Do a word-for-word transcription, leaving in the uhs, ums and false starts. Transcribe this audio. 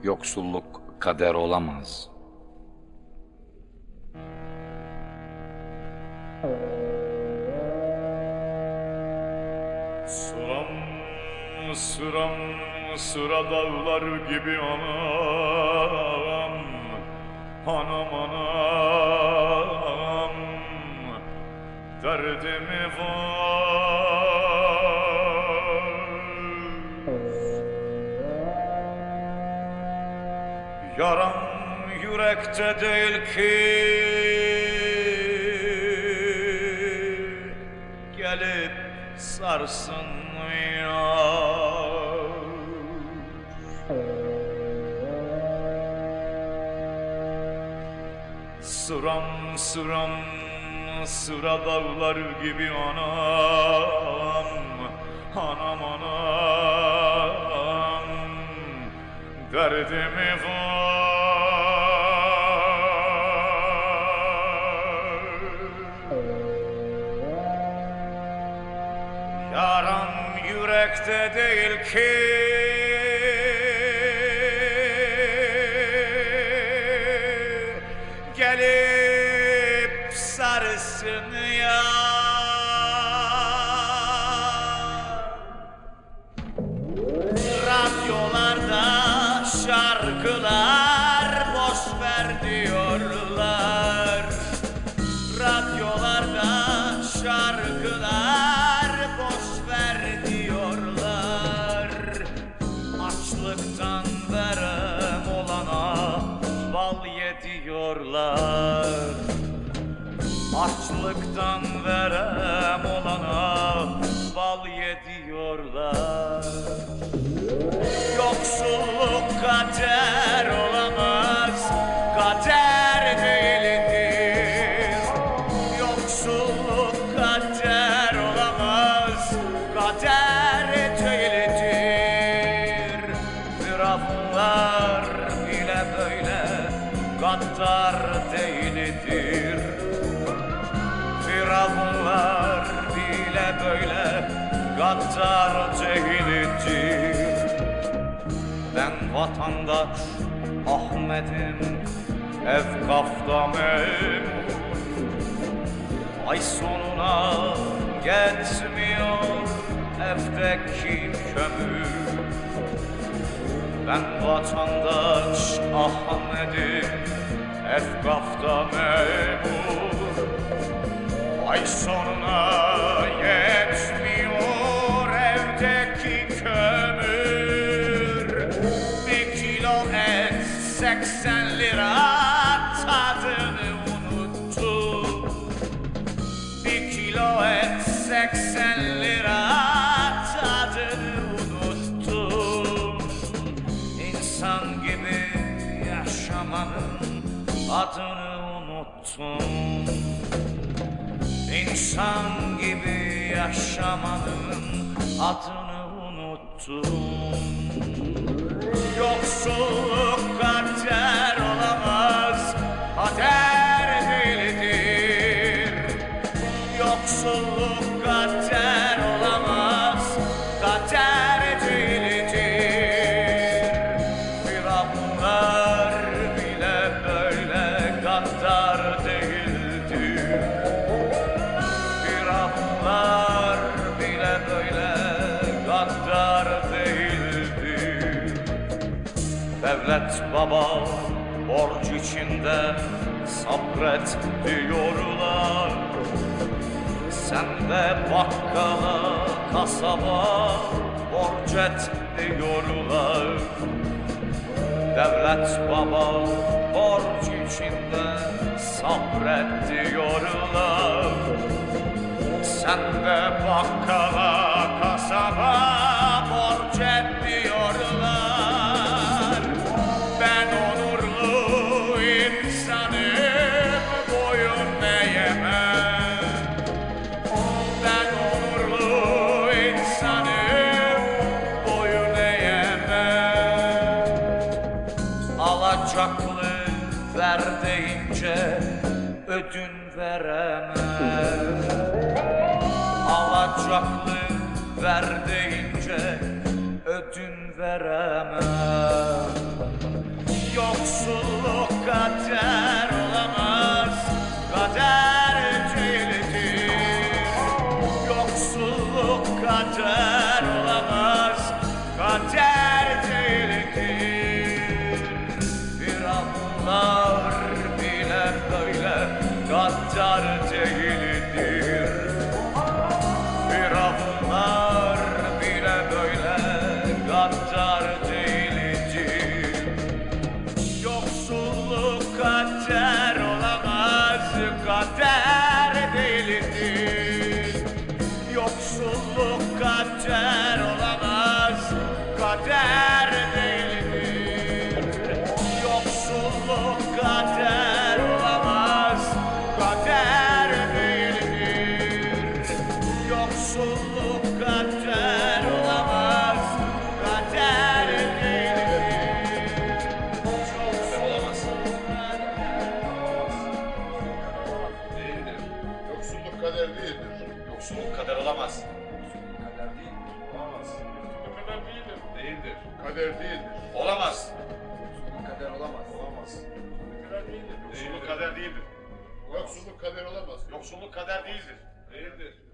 yoksulluk kader olamaz. Sıram sıram sıra dağlar gibi anam, anam anam, derdimi var. Yaram yürekte değil ki, gelip sarsın ya. Sıram sıram sıra dağlar gibi anam, anam anam, derdimi var. Yaram yürekte değil ki, gelip sarsın ya. Radyolarda şarkılar boş ver diyorlar. Radyolarda şarkılar boş ver diyorlar. Açlıktan verem olana bal ye diyorlar. Açlıktan verem olana bal ye diyorlar. Yoksulluk kader olamaz, kader değildir. Yoksulluk kader olamaz, kader değildir. Firavunlar bile böyle gaddar değildir. Firavunlar bile böyle gaddar değildir. Ben vatandaş Ahmet'im, Efkaf'ta memur. Ay sonuna yetmiyor evdeki kömür. Ben vatandaş Ahmet'im, Efkaf'ta memur. Ay sonuna yetmiyor evdeki kömür. Bir kilo et seksen lira, tadını unuttum. Bir kilo et seksen lira, tadını unuttum. İnsan gibi yaşamanın adını unuttum. İnsan gibi yaşamanın adını unuttum. Yoksulluk kader olamaz, kader değildir. Yoksulluk kader olamaz, kader değildir. Firavunlar bile böyle gaddar değildir. Firavunlar bile böyle gaddar değildir. Devlet baba borç içinde sabret diyorlar. Sen de bakkala, kasaba borç et diyorlar. Devlet baba borç içinde sabret diyorlar. Sen de bakkala, kasaba borç et diyorlar. Ben onurlu insanım, boyun eğemem. Ben onurlu insanım, boyun eğemem. Alacaklı ver deyince ödün veremem. Alacaklı ver deyince ödün veremem. Yoksulluk kader olamaz, kader değildir. Yoksulluk kader olamaz, kader değildir. Firavunlar bile böyle gaddar değildir. Firavunlar bile böyle gaddar değildir. Yoksulluk kader olamaz, kader değildir. Yoksulluk kader olamaz, kader değildir. Yoksulluk kader olamaz, kader değildir. Yoksulluk kader olamaz, kader değildir. Olamaz. Değildir. Yoksulluk kader değildir. Yoksulluk kader olamaz. Kader değildir. Olamaz. Yoksulluk kader değildir. Değildir. Kader değildir. Olamaz. Yoksulluk kader olamaz. Olamaz. Kader değildir. Yoksulluk kader değildir. Yoksulluk kader olamaz. Yoksulluk kader değildir. Değildir.